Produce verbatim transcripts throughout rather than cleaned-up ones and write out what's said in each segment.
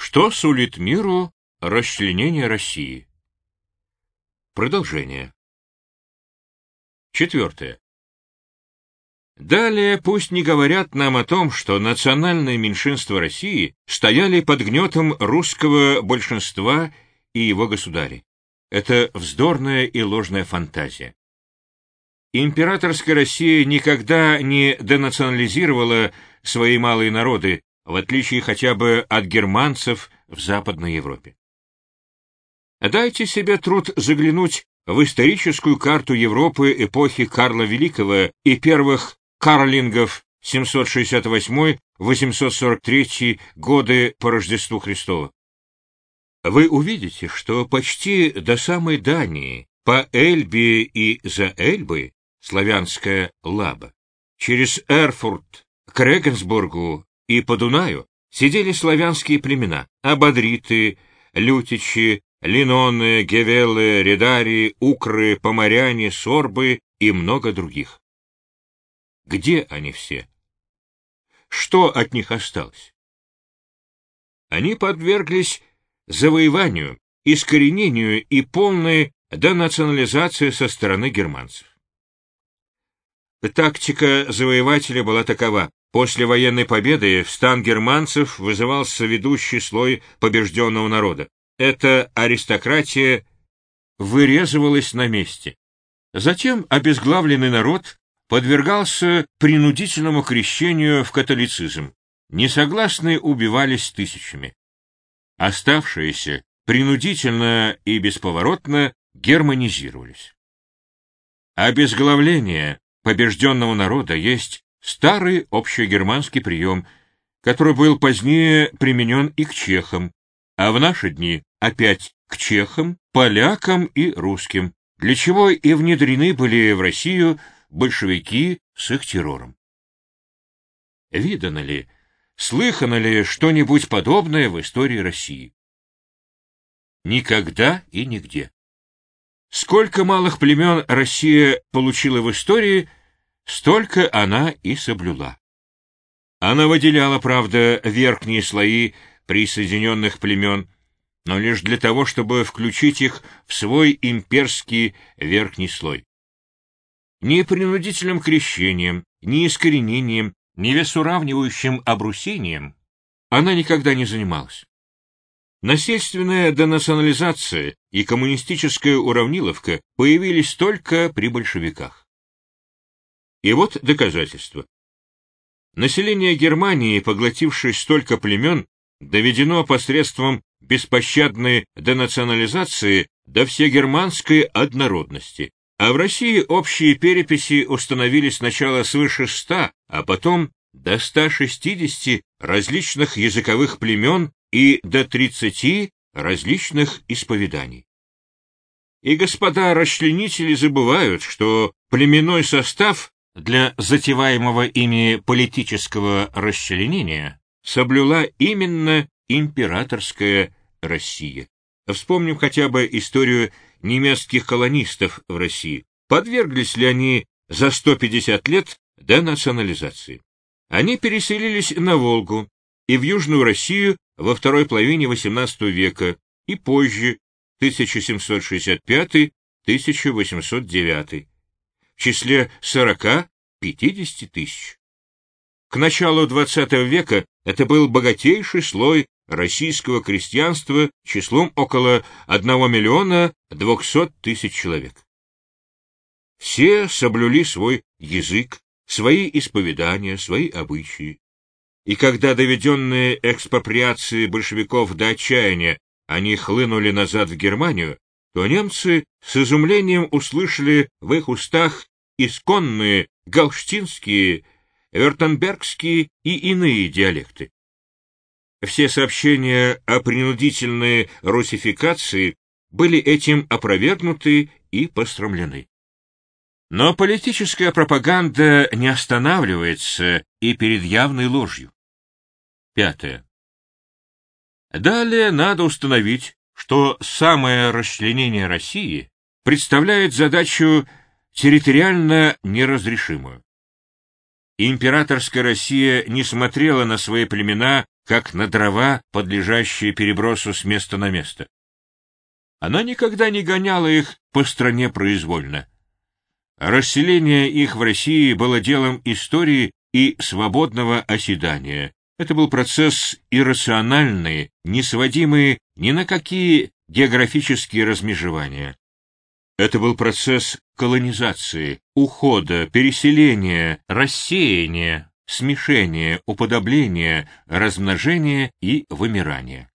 Что сулит миру расчленение России? Продолжение. Четвертое. Далее пусть не говорят нам о том, что национальные меньшинства России стояли под гнетом русского большинства и его государей. Это вздорная и ложная фантазия. Императорская Россия никогда не денационализировала свои малые народы, в отличие хотя бы от германцев в Западной Европе. Дайте себе труд заглянуть в историческую карту Европы эпохи Карла Великого и первых карлингов семьсот шестьдесят восьмой — восемьсот сорок третий годы по Рождеству Христову. Вы увидите, что почти до самой Дании, по Эльбе и за Эльбой, славянская Лаба, через Эрфурт к Регенсбургу и по Дунаю сидели славянские племена — абадриты, лютичи, линоны, гевелы, редари, укры, поморяне, сорбы и много других. Где они все? Что от них осталось? Они подверглись завоеванию, искоренению и полной денационализации со стороны германцев. Тактика завоевателя была такова. После военной победы в стан германцев вызывался ведущий слой побежденного народа. Эта аристократия вырезывалась на месте. Затем обезглавленный народ подвергался принудительному крещению в католицизм. Несогласные убивались тысячами. Оставшиеся принудительно и бесповоротно германизировались. Обезглавление побежденного народа есть старый общегерманский прием, который был позднее применен и к чехам, а в наши дни опять к чехам, полякам и русским, для чего и внедрены были в Россию большевики с их террором. Видано ли, слыхано ли что-нибудь подобное в истории России? Никогда и нигде. Сколько малых племен Россия получила в истории, столько она и соблюла. Она выделяла, правда, верхние слои присоединенных племен, но лишь для того, чтобы включить их в свой имперский верхний слой. Ни принудительным крещением, ни искоренением, ни весуравнивающим обрусением она никогда не занималась. Насильственная денационализация и коммунистическая уравниловка появились только при большевиках. И вот доказательство. Население Германии, поглотившее столько племен, доведено посредством беспощадной денационализации до всегерманской однородности, а в России общие переписи установили сначала свыше ста, а потом до ста шестидесяти различных языковых племен и до тридцати различных исповеданий. И господа расчленители забывают, что племенной состав для затеваемого ими политического расчленения соблюла именно императорская Россия. Вспомним хотя бы историю немецких колонистов в России. Подверглись ли они за сто пятьдесят лет денационализации? Они переселились на Волгу и в Южную Россию во второй половине восемнадцатого века и позже, тысяча семьсот шестьдесят пятый — тысяча восемьсот девятый, в числе сорока-пятидесяти тысяч. К началу двадцатого века это был богатейший слой российского крестьянства числом около одного миллиона двухсот тысяч человек. Все соблюли свой язык, свои исповедания, свои обычаи. И когда доведенные экспроприации большевиков до отчаяния они хлынули назад в Германию, то немцы с изумлением услышали в их устах исконные галштинские, вюртембергские и иные диалекты. Все сообщения о принудительной руссификации были этим опровергнуты и посрамлены. Но политическая пропаганда не останавливается и перед явной ложью. Пятое. Далее надо установить, что самое расчленение России представляет задачу территориально неразрешимую. Императорская Россия не смотрела на свои племена как на дрова, подлежащие перебросу с места на место. Она никогда не гоняла их по стране произвольно. Расселение их в России было делом истории и свободного оседания. Это был процесс иррациональный, не сводимый ни на какие географические размежевания. Это был процесс колонизации, ухода, переселения, рассеяния, смешения, уподобления, размножения и вымирания.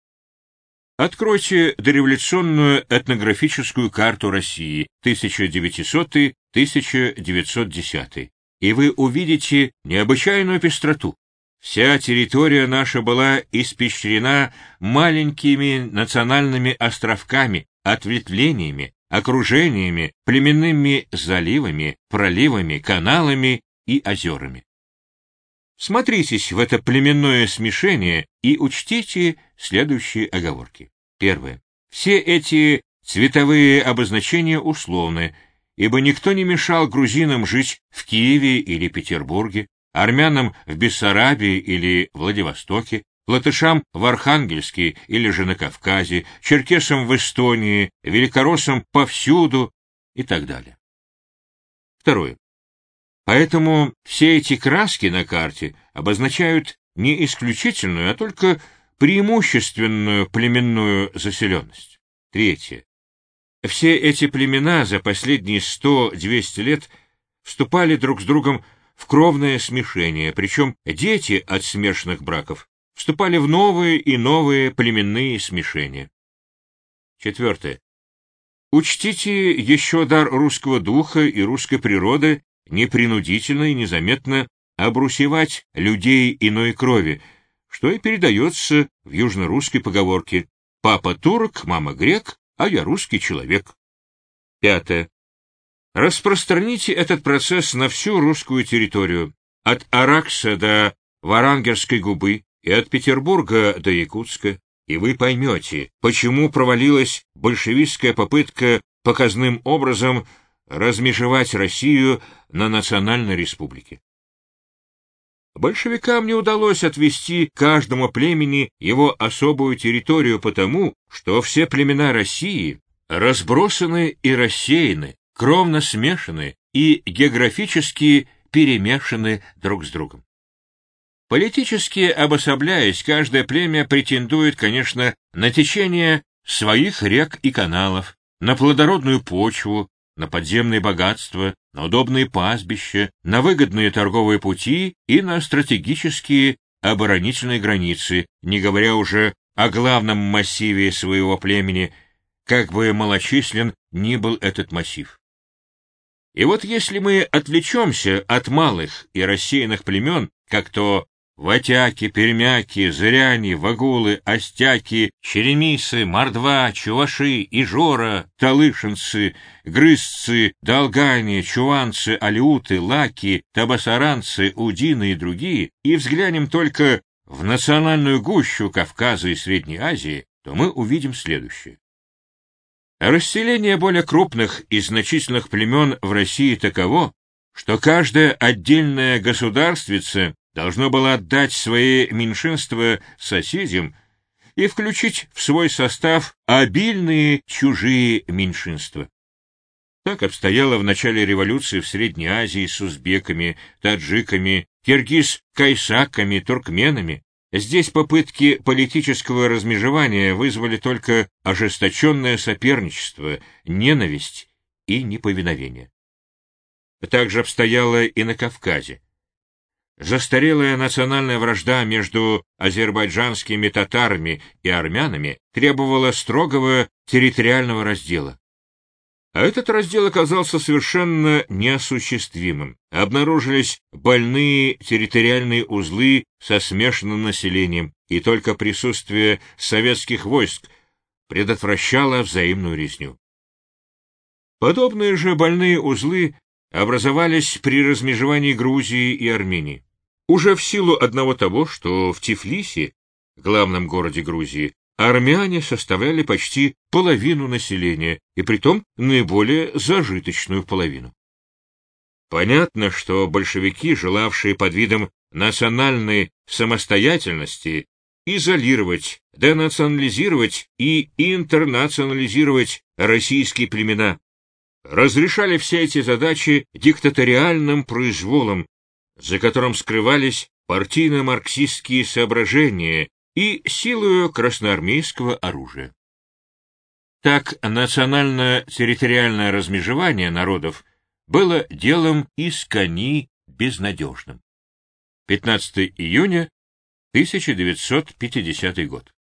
Откройте дореволюционную этнографическую карту России тысяча девятисотый — тысяча девятьсот десятый, и вы увидите необычайную пестроту. Вся территория наша была испещрена маленькими национальными островками, ответвлениями, окружениями, племенными заливами, проливами, каналами и озерами. Смотритесь в это племенное смешение и учтите следующие оговорки. Первое. Все эти цветовые обозначения условны, ибо никто не мешал грузинам жить в Киеве или Петербурге, армянам в Бессарабии или Владивостоке, латышам в Архангельске или же на Кавказе, черкесам в Эстонии, великороссам повсюду и так далее. Второе. Поэтому все эти краски на карте обозначают не исключительную, а только преимущественную племенную заселенность. Третье. Все эти племена за последние сто-двести лет вступали друг с другом в кровное смешение, причем дети от смешанных браков вступали в новые и новые племенные смешения. Четвертое. Учтите еще дар русского духа и русской природы непринудительно и незаметно обрусевать людей иной крови, что и передается в южнорусской поговорке «Папа турок, мама грек, а я русский человек». Пятое. Распространите этот процесс на всю русскую территорию, от Аракса до Варангерской губы и от Петербурга до Якутска, и вы поймете, почему провалилась большевистская попытка показным образом размежевать Россию на национальной республике. Большевикам не удалось отвести каждому племени его особую территорию потому, что все племена России разбросаны и рассеяны, кровно смешаны и географически перемешаны друг с другом. Политически обособляясь, каждое племя претендует, конечно, на течение своих рек и каналов, на плодородную почву, на подземные богатства, на удобные пастбища, на выгодные торговые пути и на стратегические оборонительные границы, не говоря уже о главном массиве своего племени, как бы малочислен ни был этот массив. И вот если мы отвлечемся от малых и рассеянных племен, как то ватяки, пермяки, зыряне, вагулы, остяки, черемисы, мордва, чуваши, ижора, талышинцы, грызцы, долгане, чуванцы, алиуты, лаки, табасаранцы, удины и другие, и взглянем только в национальную гущу Кавказа и Средней Азии, то мы увидим следующее. Расселение более крупных и значительных племен в России таково, что каждая отдельная государствица должно было отдать свои меньшинства соседям и включить в свой состав обильные чужие меньшинства. Так обстояло в начале революции в Средней Азии с узбеками, таджиками, киргиз-кайсаками, туркменами. Здесь попытки политического размежевания вызвали только ожесточенное соперничество, ненависть и неповиновение. Так же обстояло и на Кавказе. Застарелая национальная вражда между азербайджанскими татарами и армянами требовала строгого территориального раздела. А этот раздел оказался совершенно неосуществимым. Обнаружились больные территориальные узлы со смешанным населением, и только присутствие советских войск предотвращало взаимную резню. Подобные же больные узлы образовались при размежевании Грузии и Армении. Уже в силу одного того, что в Тифлисе, главном городе Грузии, армяне составляли почти половину населения, и притом наиболее зажиточную половину. Понятно, что большевики, желавшие под видом национальной самостоятельности изолировать, денационализировать и интернационализировать российские племена. Разрешали все эти задачи диктаториальным произволом, за которым скрывались партийно-марксистские соображения и силою красноармейского оружия. Так, национально-территориальное размежевание народов было делом искони безнадежным. пятнадцатого июня тысяча девятьсот пятидесятый год.